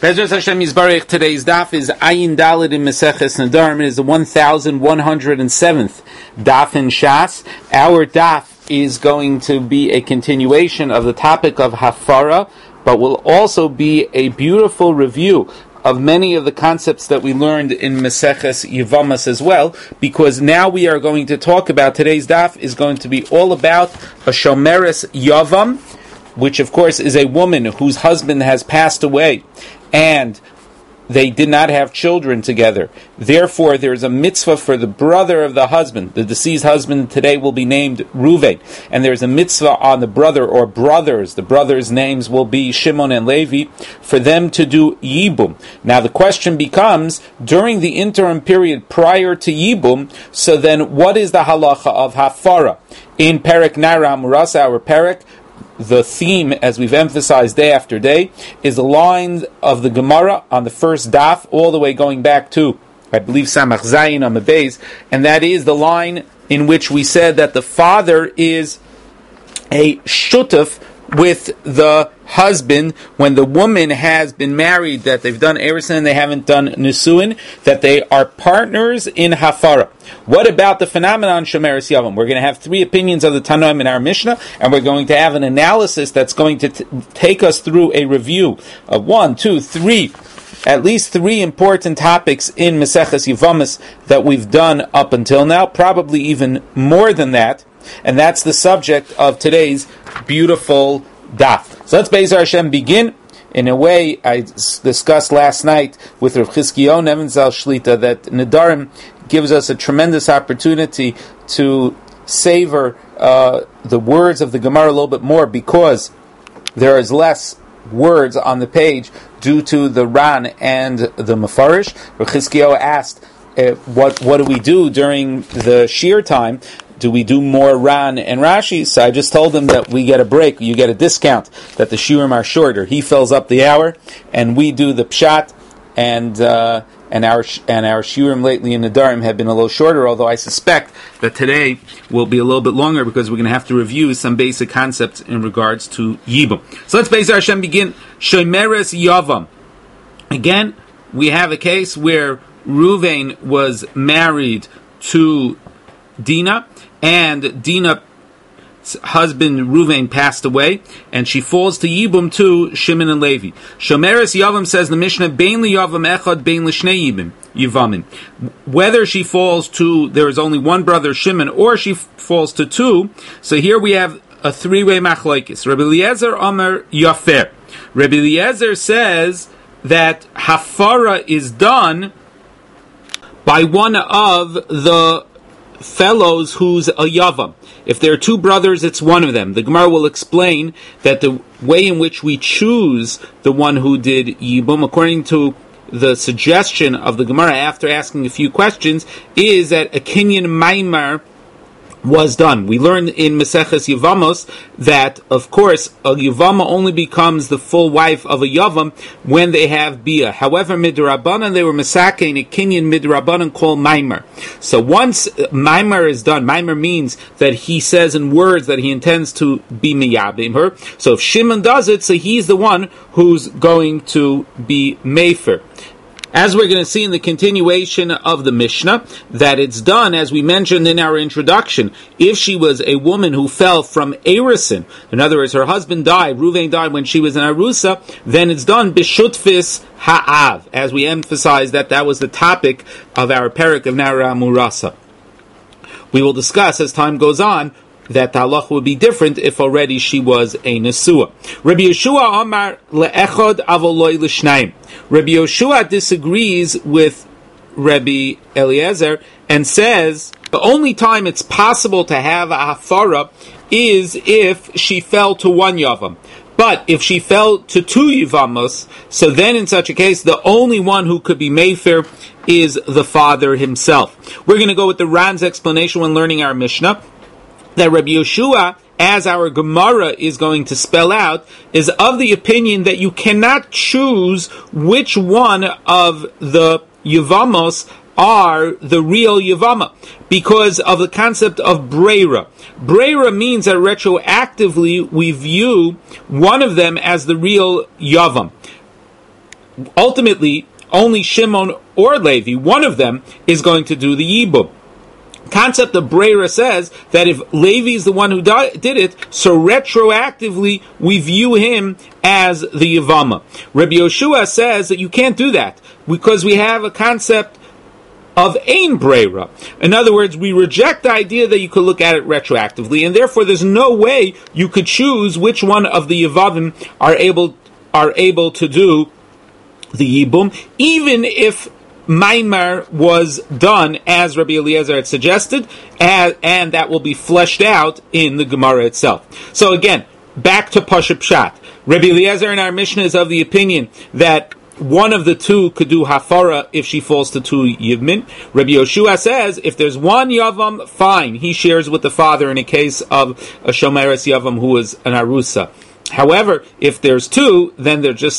Bezras Hashem Yisbarech. Today's daf is Ayin Daled in Maseches Nedarim. It is the 1107th daf in Shas. Our daf is going to be a continuation of the topic of Hafara, but will also be a beautiful review of many of the concepts that we learned in Maseches Yevamos as well, because now we are going to talk about, today's daf is going to be all about a Shomeres Yavam, which of course is a woman whose husband has passed away and they did not have children together. Therefore, there is a mitzvah for the brother of the husband. The deceased husband today will be named Ruvain. And there is a mitzvah on the brother or brothers. The brothers' names will be Shimon and Levi, for them to do Yibum. Now the question becomes, during the interim period prior to Yibum, so then what is the halacha of Hafara? In Perek Nara Murasa, our Perek, the theme, as we've emphasized day after day, is the line of the Gemara on the first daf, all the way going back to, I believe, Samach Zayin on the base, and that is the line in which we said that the father is a shutuf with the husband when the woman has been married, that they've done Erusin and they haven't done Nisuin, that they are partners in Hafara. What about the phenomenon Shomeres Yavam? We're going to have three opinions of the Tanoim in our Mishnah, and we're going to have an analysis that's going to take us through a review of at least three important topics in Maseches Yevamos that we've done up until now, probably even more than that, and that's the subject of today's beautiful daf. So let's Be'ezer Hashem begin. In a way, I discussed last night with Rav Chizkiyahu Neven Zal Shlita that Nedarim gives us a tremendous opportunity to savor the words of the Gemara a little bit more, because there is less words on the page due to the Ran and the Mefarish. Rav Chizkiyahu asked, what do we do during the Shir time? Do we do more Ran and Rashi? So I just told him that we get a break, you get a discount, that the Shiurim are shorter. He fills up the hour, and we do the Pshat, and our Shiurim lately in Nedarim have been a little shorter, although I suspect that today will be a little bit longer, because we're going to have to review some basic concepts in regards to Yibum. So let's Be'ezer Hashem begin. Shomeres Yavam. Again, we have a case where Ruvain was married to Dinah, and Dinah's husband Ruvain passed away, and she falls to Yibum to Shimon and Levi. Shomeres Yavam, says the Mishnah, Bein liyavam echad, bein lishnei Yivamin. Whether she falls to, there is only one brother Shimon, or she falls to two, so here we have a three-way machlokes. Rabbi Eliezer Amar Yafer. Rabbi Eliezer says that Hafara is done by one of the fellows who's a Yavam. If there are two brothers, it's one of them. The Gemara will explain that the way in which we choose the one who did Yibum, according to the suggestion of the Gemara after asking a few questions, is that a Kinyan Maimar was done. We learned in Maseches Yevamos that, of course, a Yevama only becomes the full wife of a Yavam when they have Bia. However, Midrabanan, they were Masakein, a Kinyan Midrabanan called Maimar. So once Maimar is done, Maimar means that he says in words that he intends to be Miyabim her. So if Shimon does it, so he's the one who's going to be Mefer. As we're going to see in the continuation of the Mishnah, that it's done, as we mentioned in our introduction, if she was a woman who fell from Erusin, in other words, her husband died, Ruvain died when she was in Arusa, then it's done Bishutfis Ha'av, as we emphasized that was the topic of our Perek of Nara Murasa. We will discuss, as time goes on, that the halacha would be different if already she was a Nesua. Rabbi Yeshua Amar le'echad avoloi l'shnayim. Rabbi Yeshua disagrees with Rabbi Eliezer and says the only time it's possible to have a hafara is if she fell to one yavam. But if she fell to two yivamos, so then in such a case, the only one who could be mefer is the father himself. We're going to go with the Ran's explanation when learning our Mishnah, that Rabbi Yeshua, as our Gemara is going to spell out, is of the opinion that you cannot choose which one of the Yevamos are the real Yevama, because of the concept of Breira. Breira means that retroactively we view one of them as the real Yavam. ultimately, only Shimon or Levi, one of them, is going to do the Yibum. Concept of Breira says that if Levi is the one who did it, so retroactively we view him as the Yavama. Rabbi Yoshua says that you can't do that because we have a concept of Ein Breira. In other words, we reject the idea that you could look at it retroactively, and therefore there's no way you could choose which one of the Yavavim are able to do the Yibum, even if Maimar was done as Rabbi Eliezer had suggested, and that will be fleshed out in the Gemara itself. So again, back to Pashup Pshat. Rabbi Eliezer in our Mishnah is of the opinion that one of the two could do Hafara if she falls to two Yivmin. Rabbi Yoshua says if there's one Yavam, fine, he shares with the father in a case of a Shomeres Yavam who is an Arusa. However, if there's two, then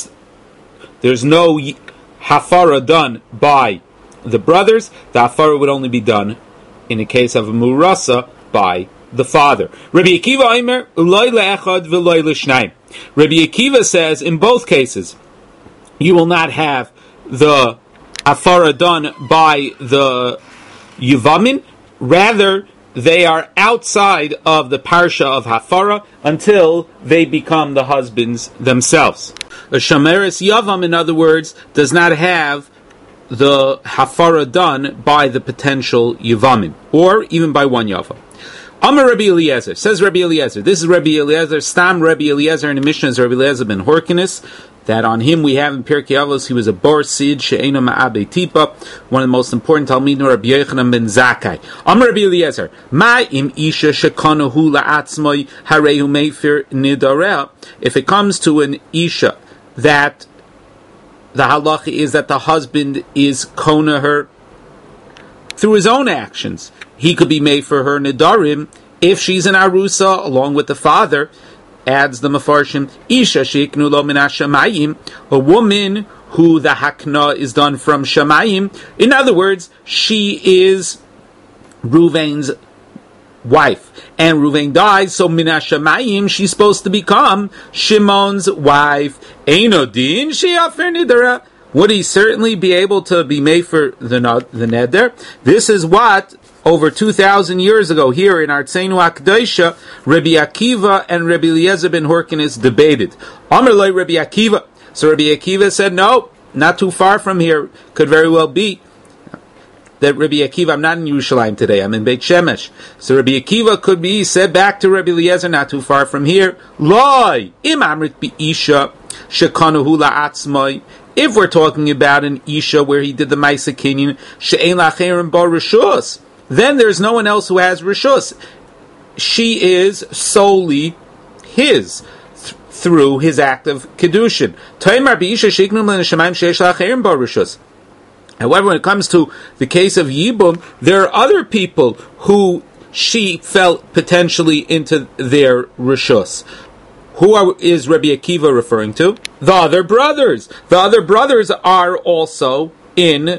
there's no Hafara done by the brothers. The Hafara would only be done in a case of a Murasa by the father. Rabbi Akiva Omer, Uloi le'echad v'loi l'shnayim. Rabbi Akiva says in both cases, you will not have the Hafara done by the Yuvamin. Rather, they are outside of the Parsha of Hafara until they become the husbands themselves. A Shomeres Yavam, in other words, does not have the Hafara done by the potential Yavamim, or even by one Yavam. Amar Rabbi Eliezer, says Rabbi Eliezer, this is Rabbi Eliezer, Stam Rabbi Eliezer in the Mishnah is Rabbi Eliezer ben Horkinus, that on him we have in Pirkei Avos, he was a Bor Sid, She'eno Ma'abe Tipa, one of the most important Talmidim, Rabbi Yochanan ben Zakkai. Amar Rabbi Eliezer, Ma im Isha Shekonahu La'atzmoi Harehu Meifir Nidarea, if it comes to an Isha, that the halacha is that the husband is kona her through his own actions. He could be made for her nidarim if she's an arusa along with the father. Adds the Mefarshim, Isha sheiknu lo min hashamayim, a woman who the hakna is done from shamayim. In other words, she is Ruvain's wife, and Ruvain dies, so min hashamayim she's supposed to become Shimon's wife. Einodin she'afer nidara. Would he certainly be able to be made for the neder? This is what over 2,000 years ago, here in Artseinu Akdaisha, Rabbi Akiva and Rabbi Eliezer ben Horkinus debated. Amar lo Rabbi Akiva. So Rabbi Akiva said, no, not too far from here. Could very well be that Rabbi Akiva, I'm not in Yerushalayim today, I'm in Beit Shemesh. So Rabbi Akiva could be said back to Rabbi Eliezer, not too far from here. Loi, im amrit bi isha, shekanahu la'atzmai. If we're talking about an isha where he did the Maisa Kinyan, she'ein la'cherim bar rishus, then there's no one else who has rishus. She is solely his through his act of kedushin. However, when it comes to the case of Yibum, there are other people who she felt potentially into their rishus. Who is Rabbi Akiva referring to? The other brothers. The other brothers are also in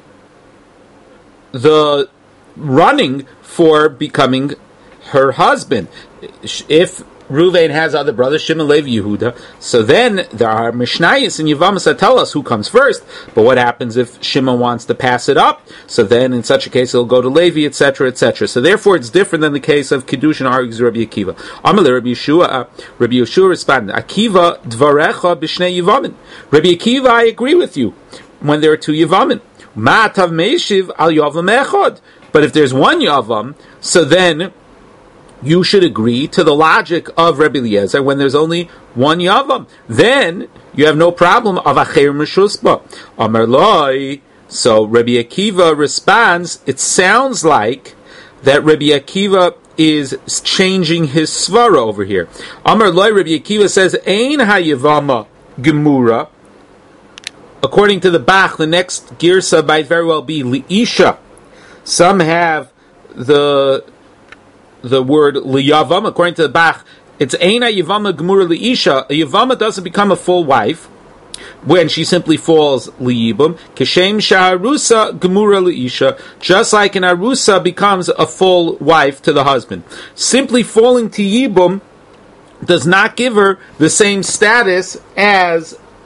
the running for becoming her husband. If Ruvain has other brothers, Shimon, Levi, Yehuda, so then there are Mishnayos and Yevamos that tell us who comes first. But what happens if Shimon wants to pass it up? So then in such a case it'll go to Levi, etc., etc. So therefore it's different than the case of Kiddushin, argues Rabbi Akiva. Amalei Rabbi Yeshua responded, Akiva dvarecha b'shnei Yevamin. Rabbi Akiva, I agree with you when there are two Yevamin. Ma'atav meishiv al Yavam echad. But if there's one Yavam, so then you should agree to the logic of Rabbi Eliezer when there's only one Yavam. Then you have no problem of Acher Meshusba. Amar Loi. So Rabbi Akiva responds, it sounds like that Rabbi Akiva is changing his svara over here. Amar Loi, Rabbi Akiva says, Ein ha-Yavama Gemura. According to the Bach, the next girsa might very well be Li'isha. Some have the word liyavam. According to the Bach, it's eina yavama gemura liisha. A yavama doesn't become a full wife when she simply falls liyibum. Kishem shaharusa gemura liisha. Just like an arusa becomes a full wife to the husband. Simply falling to yibum does not give her the same status as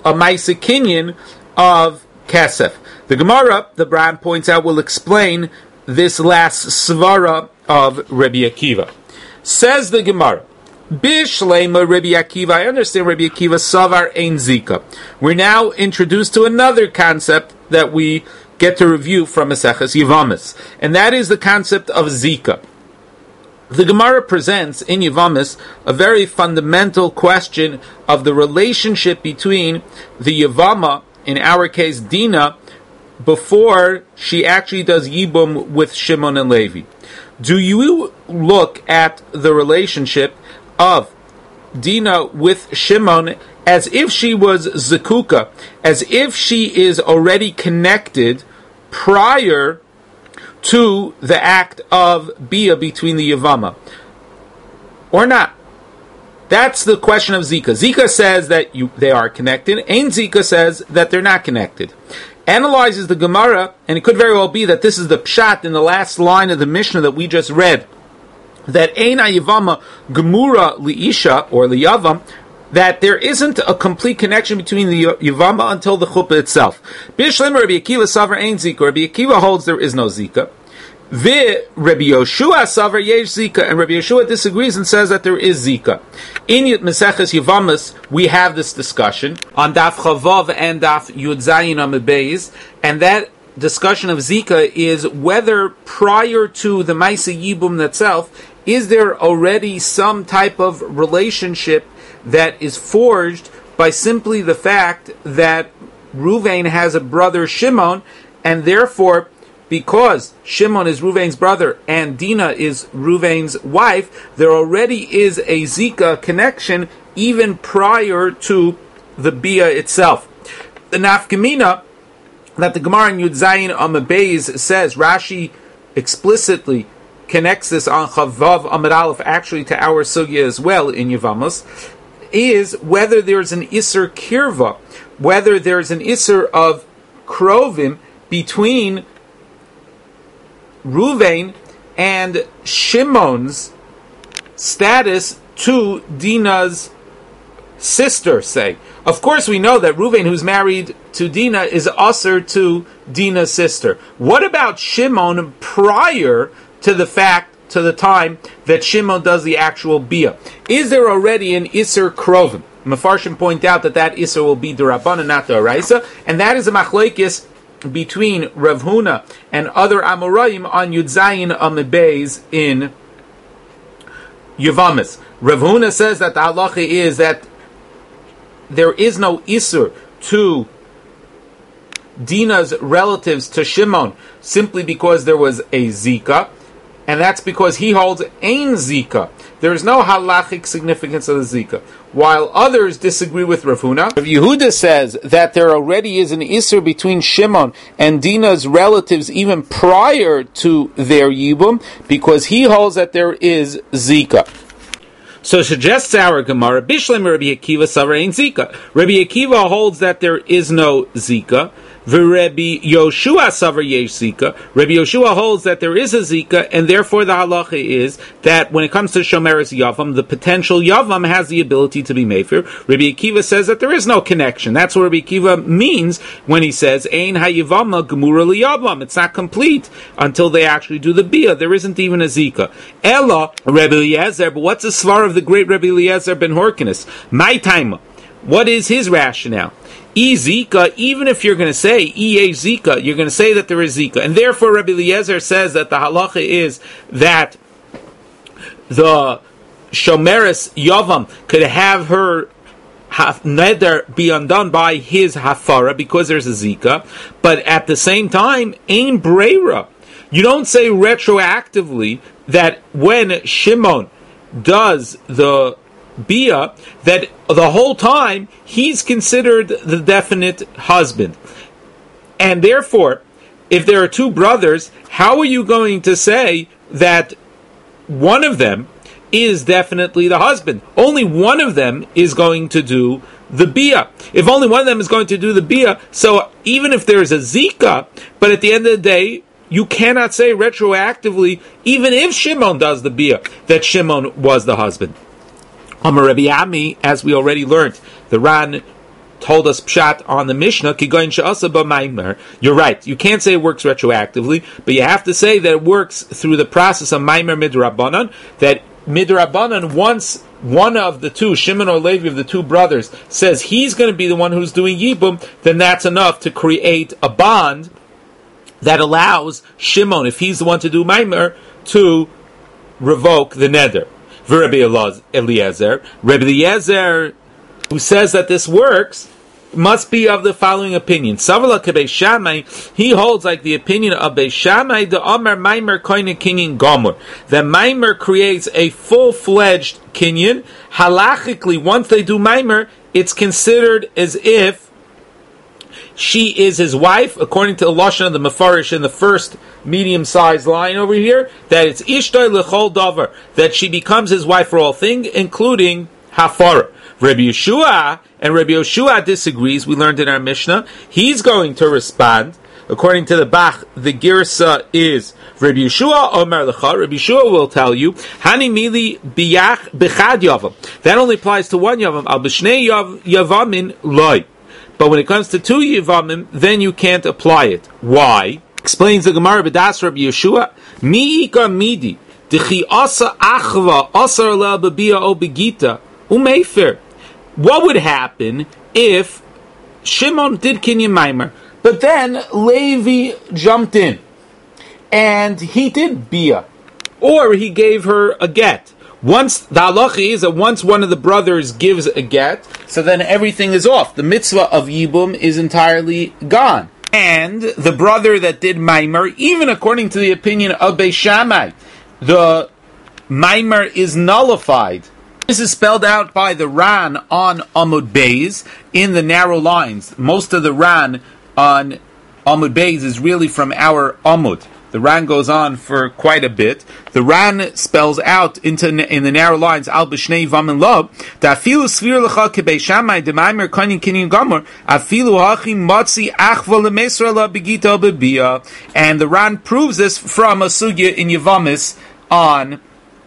a Maisa Kinyan of Kesef. The Gemara, the Bran points out, will explain this last svara of Rabbi Akiva. Says the Gemara, Bishlema Rabbi Akiva, I understand Rabbi Akiva, Savar Ein Zika. We're now introduced to another concept that we get to review from Maseches Yevamos, and that is the concept of Zika. The Gemara presents in Yevamos a very fundamental question of the relationship between the Yevama, in our case Dina, before she actually does Yibum with Shimon and Levi. Do you look at the relationship of Dina with Shimon as if she was Zekuka, as if she is already connected prior to the act of Bia between the Yevama, or not? That's the question of Zika. Zika says that they are connected. Ein Zika says that they're not connected. Analyzes the Gemara, and it could very well be that this is the pshat in the last line of the Mishnah that we just read, that Ein HaYevama Gemura Liisha, or Liyavam, that there isn't a complete connection between the Yevama until the chuppah itself. Bishlim Rabbi Akiva Savar Ein Zika. Rabbi Akiva holds there is no Zika. Rabbi Yoshua Savar Yesh Zika, and Rabbi Yoshua disagrees and says that there is Zika. In Maseches Yevamos, we have this discussion on Daf Chavav and Daf Yud Zayin Amud Beis, and that discussion of Zika is whether prior to the Maisa Yibum itself, is there already some type of relationship that is forged by simply the fact that Ruvain has a brother Shimon, and therefore, because Shimon is Ruvain's brother and Dina is Ruvain's wife, there already is a Zika connection even prior to the Bia itself. The Nafkamina that the Gemara in Yud Zayin Amud Beis says, Rashi explicitly connects this on Chavav Amud Aleph actually to our sugya as well in Yevamos, is whether there's an Isser Kirva, whether there's an Isser of Krovim between Ruvain and Shimon's status to Dina's sister, say. Of course we know that Ruvain, who's married to Dina, is usher to Dina's sister. What about Shimon prior to the time that Shimon does the actual Bia? Is there already an Isser Krovim? Mefarshim point out that Isser will be D'Rabbanan, not D'Oraisa, and that is a machlekes between Rav Huna and other Amoraim on Yud Zayin Amud Beis in Yevamos. Rav Huna says that the halacha is that there is no Isser to Dina's relatives to Shimon simply because there was a Zika, and that's because he holds Ein Zika. There is no halachic significance of the Zika. While others disagree with Rav Huna, Rav Yehuda says that there already is an Isser between Shimon and Dina's relatives even prior to their Yibum, because he holds that there is Zika. So suggests our Gemara, Bishlam Rabbi Akiva Savar Ein Zika. Rabbi Akiva holds that there is no Zika. Rabbi Yoshua Savar Yesh Zika. Rabbi Yoshua holds that there is a Zika, and therefore the halacha is that when it comes to Shomeres Yavam, the potential Yavam has the ability to be Mefer. Rabbi Akiva says that there is no connection. That's what Rabbi Akiva means when he says Ein HaYivama Gemura LiYavam. It's not complete until they actually do the Bia. There isn't even a Zika. Ella Rabbi Eliezer, but what's the svar of the great Rabbi Eliezer ben Horkinus? My time. What is his rationale? Zika, even if you're going to say Zika, you're going to say that there is Zika. And therefore Rabbi Eliezer says that the halacha is that the Shomeres Yavam could have her neder be undone by his hafara because there's a Zika, but at the same time, Ein Breira. You don't say retroactively that when Shimon does the Bia, that the whole time he's considered the definite husband. And therefore, if there are two brothers, how are you going to say that one of them is definitely the husband? Only one of them is going to do the Bia. If only one of them is going to do the Bia, so even if there is a Zika, but at the end of the day, you cannot say retroactively, even if Shimon does the Bia, that Shimon was the husband. Amar Rabbi Ami, as we already learned, the Ran told us pshat on the Mishnah, kigoyin she'asa b'maimer. You're right. You can't say it works retroactively, but you have to say that it works through the process of maimer midrabanan. That midrabanan, once one of the two, Shimon or Levi of the two brothers, says he's going to be the one who's doing yibum, then that's enough to create a bond that allows Shimon, if he's the one to do maimer, to revoke the neder. Rabbi Eliezer, who says that this works, must be of the following opinion. Savala Beis Shammai, he holds like the opinion of Beis Shammai, the Omer Maimer Koine Kinyan Gomer. That Maimer creates a full-fledged Kinyan. Halachically, once they do Maimer, it's considered as if she is his wife, according to the Lashon of the Mefarish in the first medium-sized line over here, that it's Ishtoi L'chol Dover, that she becomes his wife for all things, including Hafara. Rabbi Yeshua disagrees, we learned in our Mishnah. He's going to respond. According to the Bach, the Girsa is Rabbi Yeshua Omer Lecha. Rabbi Yeshua will tell you, Hani Mili Biyach Bechad Yavam. That only applies to one Yavam. Al B'shnei Yavamin Loi. But when it comes to two Yavamim, then you can't apply it. Why? Explains the Gemara B'das Rabbi Yeshua, Mi'ika Midi, D'chi Asa Achva, Asar La B'bia O Begita, Umefer. What would happen if Shimon did Kinyan Maimer, but then Levi jumped in, and he did Bia, or he gave her a get? Once the halacha is that once one of the brothers gives a get, so then everything is off. The mitzvah of Yibum is entirely gone. And the brother that did Maimer, even according to the opinion of Beis Shammai, the Maimer is nullified. This is spelled out by the Ran on Amud Beis in the narrow lines. Most of the Ran on Amud Beis is really from our Amud. The Ran goes on for quite a bit. The Ran spells out in the narrow lines, Al B'shnei Vamin Lo, Dafilu Svir L'cha Kebei Shammai, Demaimer Konin Kinyan Gomer, Afilu Hachim Motzi Achva L'Mesra La Begita B'Bia. And the Ran proves this from a sugya in Yevamis on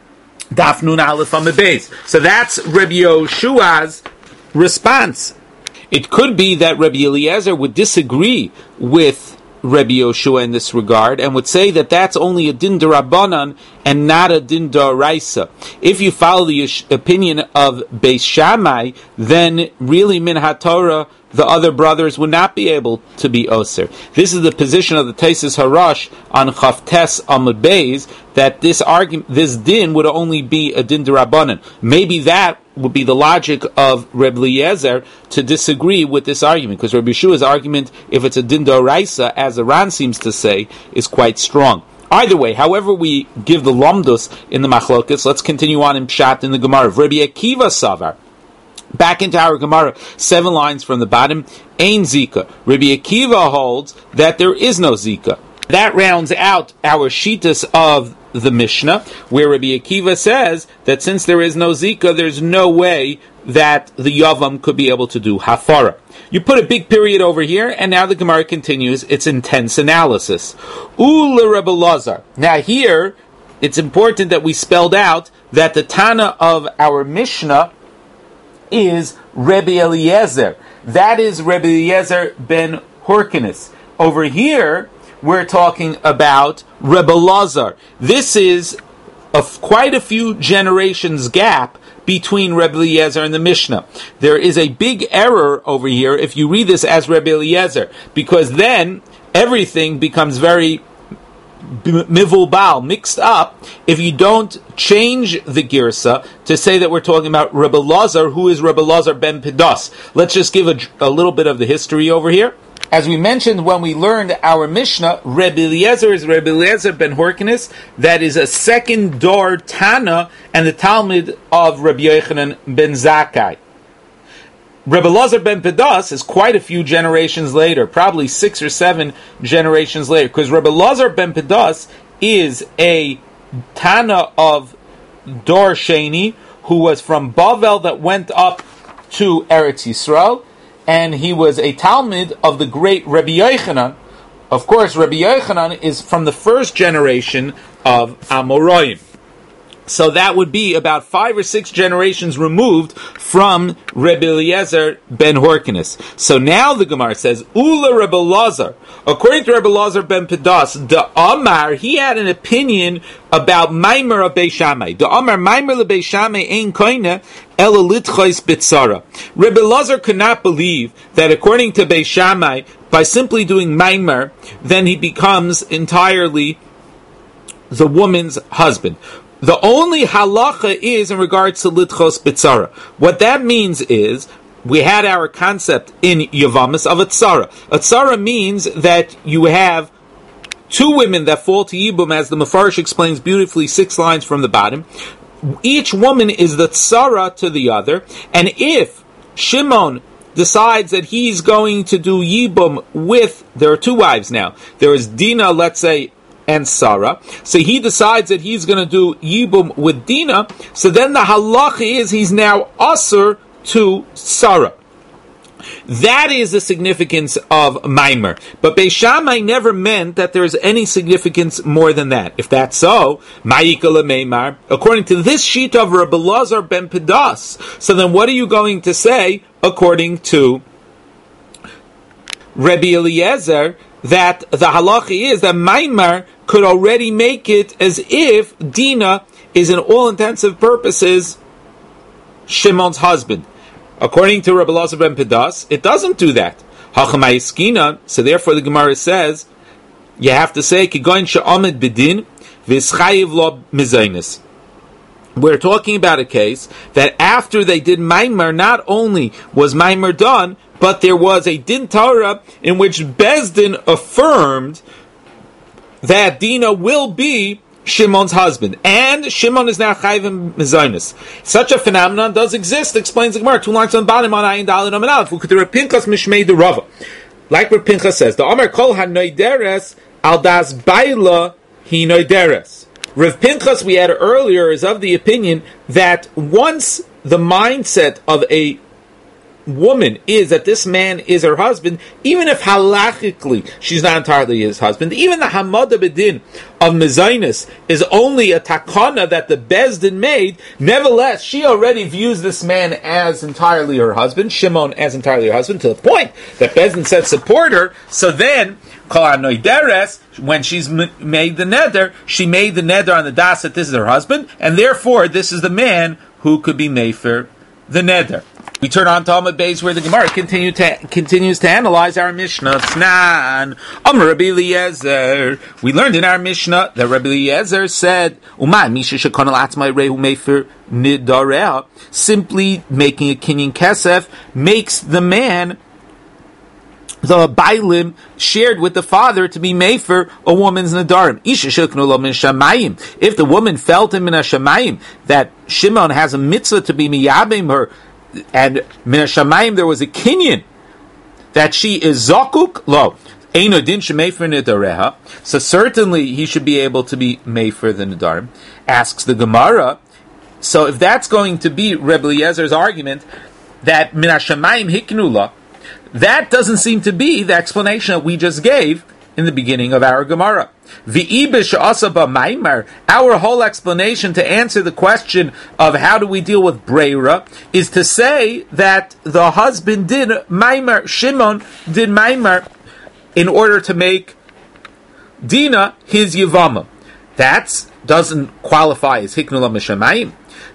Daf Nun Aleph Amud Beis. So that's Rabbi Yeshua's response. It could be that Rabbi Eliezer would disagree with Rabbi Yoshua in this regard, and would say that that's only a din d'Rabbanan and not a din d'Oraisa. If you follow the opinion of Beis Shammai, then really min haTorah, the other brothers would not be able to be Oser. This is the position of the Taisus Harash on Chavtes Amud Beis, that this argument, this din would only be a din d'Rabbanan. Maybe that would be the logic of Reb Eliezer to disagree with this argument, because Rabbi Yeshua's argument, if it's a din d'Oraisa, as the Ran seems to say, is quite strong. Either way, however we give the Lomdus in the Machlokas, let's continue on in Pshat in the Gemara. Rabbi Akiva Savar, back into our Gemara, 7 lines from the bottom, Ein Zika. Rabbi Akiva holds that there is no Zika. That rounds out our Shitas of the Mishnah, where Rabbi Akiva says that since there is no Zika, there's no way that the Yavam could be able to do Hafara. You put a big period over here, and now the Gemara continues its intense analysis. Ula Rebbe Lazar. Now here, it's important that we spelled out that the Tana of our Mishnah is Rebbe Eliezer. That is Rebbe Eliezer ben Horkenes. Over here, we're talking about Rebbe Lazar. This is quite a few generations gap between Rebbe Eliezer and the Mishnah. There is a big error over here if you read this as Rebbe Eliezer, because then everything becomes very mivulbal, mixed up, if you don't change the girsa to say that we're talking about Rebbe Lazar, who is Rebbe Lazar ben Pedas. Let's just give a little bit of the history over here. As we mentioned when we learned our Mishnah, Rebbe Eliezer is Rebbe Eliezer ben Horkenes, that is a second door Tana and the Talmud of Rebbe Yochanan ben Zakkai. Rebbe Lazar ben Pedas is quite a few generations later, probably 6 or 7 generations later, because Rebbe Lazar ben Pedas is a Tana of Dor Sheni, who was from Bavel that went up to Eretz Yisrael, and he was a Talmud of the great Rebbe Yochanan. Of course, Rebbe Yochanan is from the first generation of Amoraim. So that would be about 5 or 6 generations removed from Rebbe Eliezer ben Horkinus. So now the Gemara says, Ula Rebbe Lazar. According to Rebbe Lazar ben Pedas, the Amar, he had an opinion about Maimer of Beis Shammai. The Amar Maimer le Beis Shammai ein koine ela litchos bitzara. Rebbe Lazar could not believe that according to Beis Shammai, by simply doing Maimer, then he becomes entirely the woman's husband. The only halacha is in regards to litchos bitzara. What that means is, we had our concept in Yavamis of a tzara. A tzara means that you have 2 women that fall to Yibum, as the Mefarish explains beautifully 6 lines from the bottom. Each woman is the tzara to the other, and if Shimon decides that he's going to do Yibum with, there are 2 wives now. There is Dina, let's say, and Sarah. So he decides that he's going to do Yibum with Dina. So then the halacha is he's now asur to Sarah. That is the significance of Maimer. But Beis Shammai never meant that there is any significance more than that. If that's so, Ma'ika le'meimar, according to this sheet of Rebbe Lazar ben Pedas, so then what are you going to say according to Rebbe Eliezer, that the halacha is that Maimer could already make it as if Dina is in all intensive purposes Shimon's husband. According to Rebbe Lazar ben Pedas, it doesn't do that. So therefore the Gemara says, you have to say, Kigoin she'amid bidin v'ischayiv lo mizaynis. We're talking about a case that after they did Maimer, not only was Maimer done, but there was a din Torah in which Bezdin affirmed that Dina will be Shimon's husband, and Shimon is now chayiv in mezainis. Such a phenomenon does exist, explains the Gemara. 2 lines on bottom on Ayin Daled Amud Aleph. Ukeder Pinchas Mishmei de Rava. Like what Pinchas says, the Amar Kol HaNoideres Al Das Baila Hi Noideres. Rav Pinchas, we had earlier, is of the opinion that once the mindset of a woman is that this man is her husband, even if halachically she's not entirely his husband, even the Hamada Bedin of Mezainis is only a takana that the Bezdin made, nevertheless, she already views this man as entirely her husband, Shimon as entirely her husband, to the point that Bezdin said support her. So then, when she's made the neder, she made the neder on the das that this is her husband, and therefore this is the man who could be mefer the neder. We turn on to Amud Beis, where the Gemara continues to analyze our Mishnah. Tznan, Amar Rabbi Eliezer. We learned in our Mishnah that Rabbi Eliezer said, "Uman misha shekana latzmai rehu mefer nidareha." Simply making a kinyan kesef makes the man, the bailim, shared with the father to be mefer a woman's nadarim. Isha sheknu lo min shamayim. If the woman felt him in a shamayim that Shimon has a mitzvah to be miyabim her, and min shamayim there was a kinyan that she is zakuk lo eino din shemefer nidareha, so certainly he should be able to be mefer the nadarim. Asks the Gemara, so if that's going to be Rebbe Eliezer's argument that min shamayim hiknula, that doesn't seem to be the explanation that we just gave in the beginning of our Gemara. Our whole explanation to answer the question of how do we deal with Breira is to say that the husband did Maimer, Shimon did Maimer in order to make Dina his Yavama. That doesn't qualify as Hiknula Mishamayim.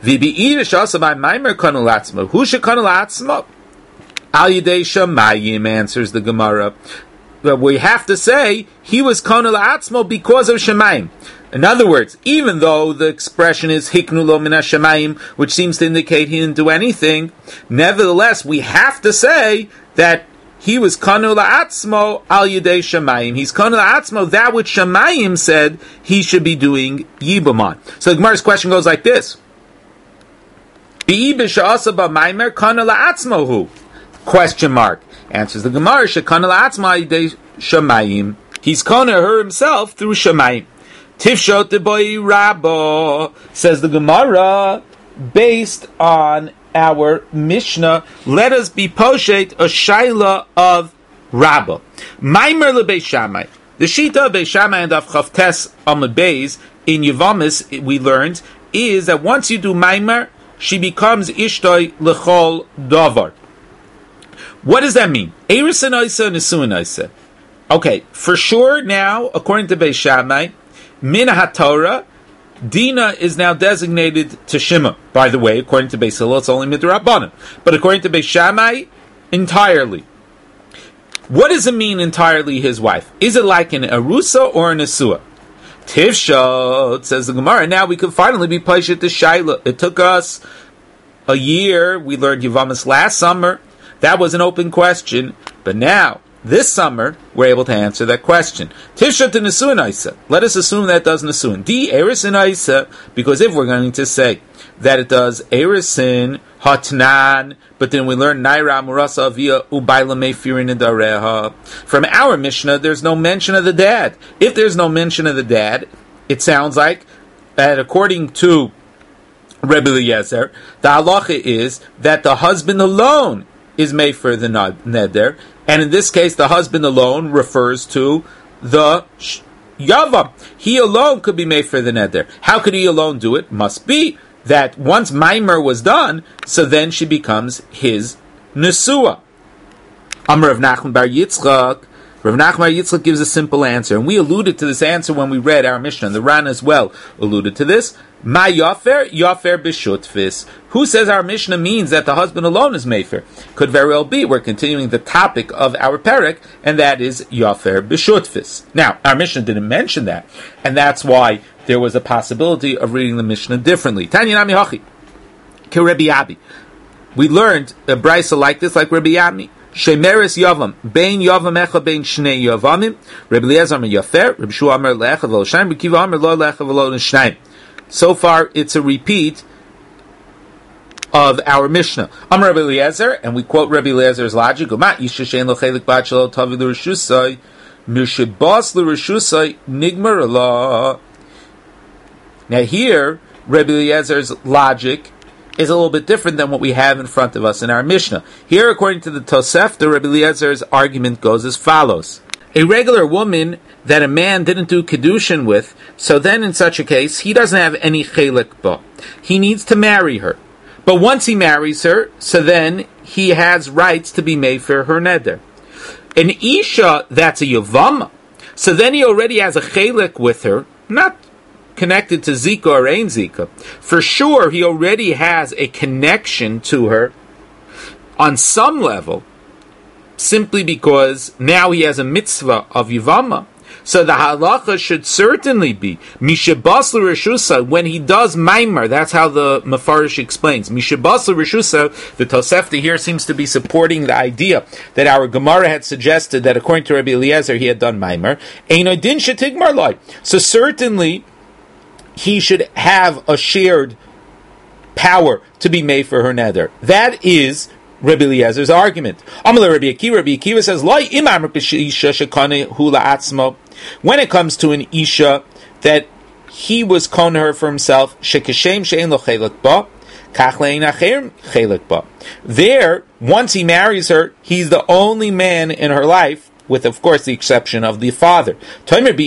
Who should kanul Al Yidei Shamayim, answers the Gemara. But we have to say he was Kona La'atzmo because of Shemayim. In other words, even though the expression is Hiknu lo min Shemayim, which seems to indicate he didn't do anything, nevertheless we have to say that he was Kona La'atzmo al Yidei Shemayim. He's Kona La'atzmo, that which Shemayim said he should be doing Yibum on. So the Gemara's question goes like this: Bi'i b'sha'asa b'maimer Kona La'atzmo hu? Question mark. Answers the Gemara, Shekana la'atzma yidei shamayim. He's kona her himself through shamayim. Tifshot deboy rabbo, says the Gemara, based on our Mishnah, let us be poshet a shaila of rabbo. Maimer lebeis Shammai. The shita of Beis Shammai and of Chavtes Amud Beis in Yavamis we learned is that once you do Maimer, she becomes Ishtoi L'chol Davar. What does that mean? Eris and Isa and Nesuin Isa. Okay, for sure now, according to Beis Shammai, Min HaTorah, Dina is now designated to Shima. By the way, according to Beis Hillel, it's only Midrabanan. But according to Beis Shammai, entirely. What does it mean entirely his wife? Is it like an Arusa or an Asua? Tivshot, says the Gemara, now we can finally be Paishet to Shaila. It took us a year. We learned Yavamas last summer. That was an open question. But now, this summer, we're able to answer that question. Tivshot to Nesuin Isa. Let us assume that does Nesuin. Di Erisin Isa, because if we're going to say that it does Erisin, Hatnan, but then we learn Naira Murasa Avia Ubaila Mefirin Dareha. From our Mishnah, there's no mention of the dad. If there's no mention of the dad, it sounds like that according to Rebbe Eliezer, the halacha is that the husband alone is made for the neder, and in this case, the husband alone refers to the yavam. He alone could be made for the neder. How could he alone do it? Must be that once Maimer was done, so then she becomes his Nesua. Amar Rav Nachman bar Yitzchak. Rav Nachman bar Yitzchak gives a simple answer, and we alluded to this answer when we read our Mishnah. The Ran as well alluded to this. Ma yafer, yafer b'shutfis. Who says our Mishnah means that the husband alone is mefer? Could very well be. We're continuing the topic of our perek, and that is yafer b'shutfis. Now, our Mishnah didn't mention that, and that's why there was a possibility of reading the Mishnah differently. Tanya nami hachi, ke Rebbe Abi. We learned a brisa like this, like Rebbe Abi. Shemeres yavam, bein yavam echa, bein shnei yavamim. Rebbe Eliezer amar yafer, Rebbe Shua amar le'echa v'lo shnayim, Rebbe Kiva amar lo le'echa v'lo shnayim. So far, it's a repeat of our Mishnah. Amar Rebbe Eliezer, and we quote Rebbe Eliezer's logic, Uma isha shein lo chelik bat shelo tavi l'reshusai, mirshebas l'reshusai nigmar Allah. Now here, Rebbe Eliezer's logic is a little bit different than what we have in front of us in our Mishnah. Here, according to the Tosefta, Rebbe Eliezer's argument goes as follows. A regular woman that a man didn't do Kedushin with, so then in such a case, he doesn't have any chelik ba. He needs to marry her. But once he marries her, so then he has rights to be made for her neder. An Isha, that's a Yavama. So then he already has a chelik with her, not connected to Zika or Ein Zika. For sure, he already has a connection to her on some level, simply because now he has a mitzvah of Yivama. So the halacha should certainly be Mishabas l'Reshusa when he does Maimar. That's how the Mefarish explains. Mishabas l'Reshusa, the Tosefta here seems to be supporting the idea that our Gemara had suggested that according to Rabbi Eliezer he had done Maimar. Eino din shetigmar loy. So certainly he should have a shared power to be made for her neder. That is Rebbe Eliezer's argument. Amalei Rabbi Akiva says, "Lo imam isha shekane hu la'atzmo." When it comes to an isha that he was kona her for himself, shekashem she'en lo chelik ba, kach le'en acher chelik ba. There, once he marries her, he's the only man in her life, with of course the exception of the father. But when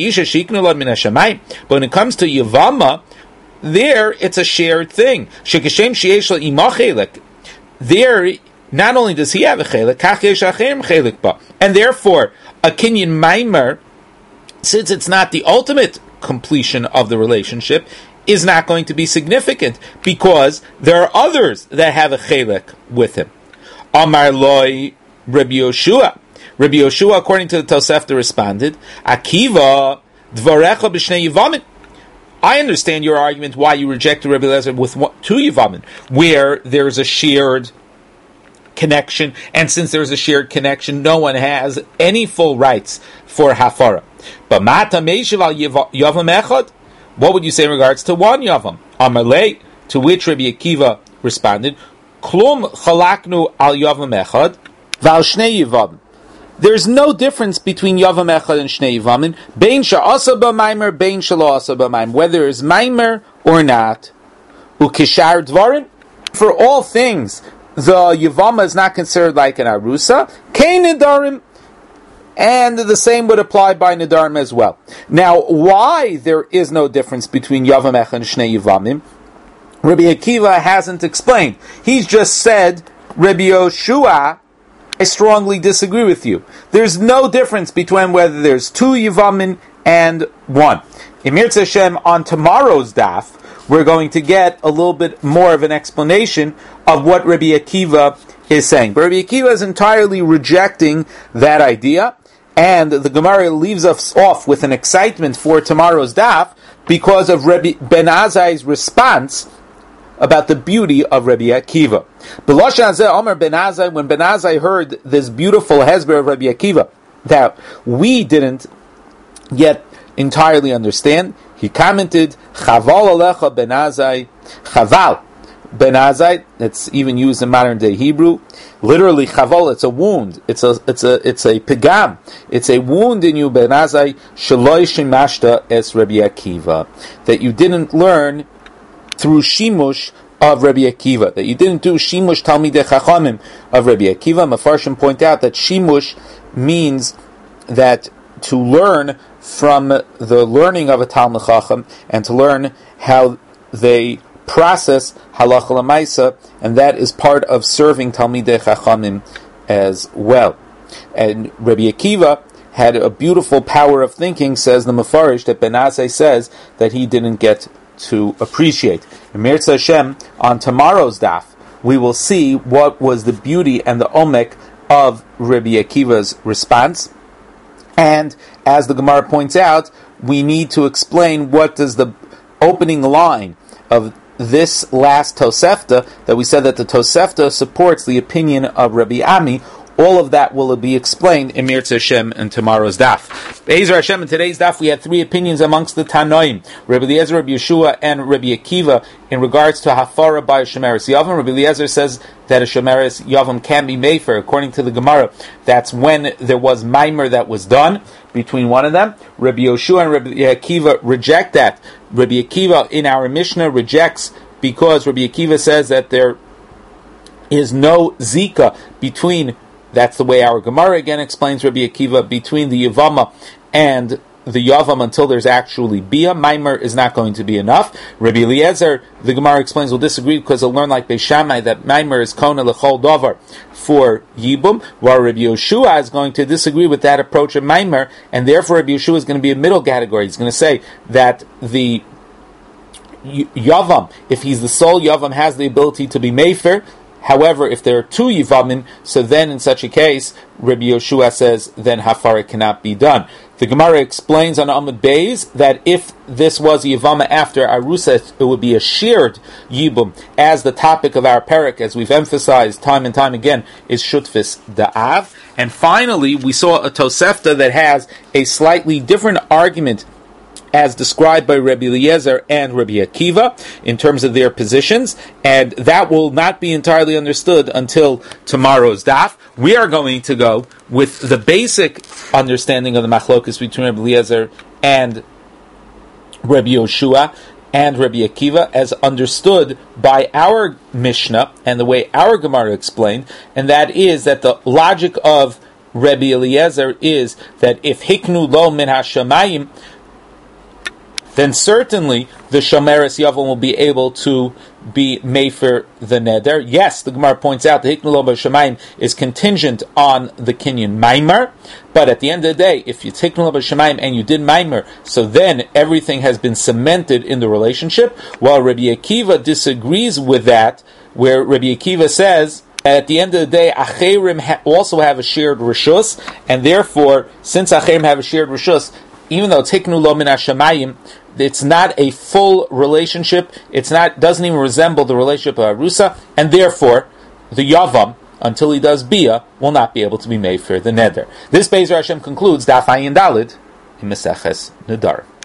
it comes to Yavama, there it's a shared thing. Shekashem she'esh le'ima chelik. There, not only does he have a chelik, kach yesh acher chelik ba, and therefore a kinyan maimer, since it's not the ultimate completion of the relationship, is not going to be significant because there are others that have a chelik with him. Amar loy Rabbi Yoshua. Rabbi Yoshua, according to the Tosefta, responded, Akiva dvarecha b'shnei yivamin. I understand your argument why you rejected Rabbi Eliezer with two yivamin, where there's a shared connection, and since there's a shared connection, no one has any full rights for hafara. But mata meishiv al yavam echad, what would you say in regards to one yavam? Amalei, to which Rabbi Akiva responded, Klum chalaknu al yavam echad, val shnei yavam. There's no difference between yavam echad and shnei yavamin, bein sha'asa b'maimer, bein shalo asa b'maimer, whether it's maimer or not. Ukishar dvarim, for all things, the Yavama is not considered like an Arusa. Kain Nidarim, and the same would apply by Nidarim as well. Now, why there is no difference between Yavam Echad and Shnei Yavamim Rabbi Akiva hasn't explained. He's just said, Rabbi Yoshua, I strongly disagree with you. There's no difference between whether there's 2 Yevamim and 1. In Mirza Hashem, on tomorrow's daf, we're going to get a little bit more of an explanation of what Rabbi Akiva is saying. But Rabbi Akiva is entirely rejecting that idea, and the Gemara leaves us off with an excitement for tomorrow's daf because of Rabbi Ben Azai's response about the beauty of Rabbi Akiva. When Ben Azai heard this beautiful hesber of Rabbi Akiva that we didn't yet entirely understand, he commented, Chaval alecha Ben Azai, Chaval Ben Azai. That's even used in modern day Hebrew. Literally, Chaval. It's a wound. It's a pigam. It's a wound in you, Ben Azai. Shaloi shemashta es Rabbi Akiva, that you didn't learn through shimush of Rabbi Akiva, that you didn't do shimush talmidei chachamim of Rabbi Akiva. Mefarshim point out that shimush means that to learn from the learning of a Talmid Chacham and to learn how they process halacha l'maisa, and that is part of serving Talmidei Chachamim as well. And Rabbi Akiva had a beautiful power of thinking, says the Mefarish, that Ben Azai says that he didn't get to appreciate. In Mirza Hashem, on tomorrow's daf, we will see what was the beauty and the omek of Rabbi Akiva's response. And as the Gemara points out, we need to explain what does the opening line of this last Tosefta, that we said that the Tosefta supports the opinion of Rabbi Ami. All of that will be explained in Mirza Hashem in tomorrow's daf. Be'ezer Hashem, in today's daf, we had 3 opinions amongst the Tanoim, Rabbi Eliezer, Rabbi Yeshua, and Rabbi Akiva, in regards to Hafara by a Shemeres Yavam. Rabbi Eliezer says that a Shemeres Yavam can be Mefer. According to the Gemara, that's when there was Maimer that was done between one of them. Rabbi Yeshua and Rabbi Akiva reject that. Rabbi Akiva in our Mishnah rejects because Rabbi Akiva says that there is no Zika between, that's the way our Gemara again explains Rabbi Akiva, between the Yavama and the Yavam until there's actually Bia. Maimer is not going to be enough. Rabbi Eliezer, the Gemara explains, will disagree because he'll learn like Beis Shammai that Maimer is Kona L'chol Dovar for Yibum, while Rabbi Yoshua is going to disagree with that approach of Maimer, and therefore Rabbi Yoshua is going to be a middle category. He's going to say that the Yavam, if he's the sole Yavam, has the ability to be Mefer. However, if there are 2 Yivamim, so then in such a case, Rabbi Yoshua says, then Hafara cannot be done. The Gemara explains on Amud Beis that if this was Yivama after Arusa, it would be a shared Yibum, as the topic of our parak, as we've emphasized time and time again, is Shutfis Da'av. And finally, we saw a Tosefta that has a slightly different argument as described by Rabbi Eliezer and Rabbi Akiva in terms of their positions, and that will not be entirely understood until tomorrow's daf. We are going to go with the basic understanding of the machlokus between Rabbi Eliezer and Rabbi Yoshua and Rabbi Akiva as understood by our Mishnah and the way our Gemara explained, and that is that the logic of Rabbi Eliezer is that if hiknu lo min hashamayim, then certainly the Shomeres Yavam will be able to be Mefer the Neder. Yes, the Gemara points out the Hiknu Lo B'Shamayim is contingent on the Kinyan Maimer, but at the end of the day, if you take Hiknu Lo B'Shamayim and you did Maimer, so then everything has been cemented in the relationship, while Rabbi Akiva disagrees with that, where Rabbi Akiva says, at the end of the day, Acherim also have a shared Rishus, and therefore, since Acherim have a shared Rishus, even though it's Hiknu Lo Min HaShamayim, it's not a full relationship. Doesn't even resemble the relationship of Arusa, and therefore the Yavam, until he does Bia, will not be able to be made for the Neder. This Be'ezer Hashem concludes Daf Ayin Dalid in Meseches Nedar.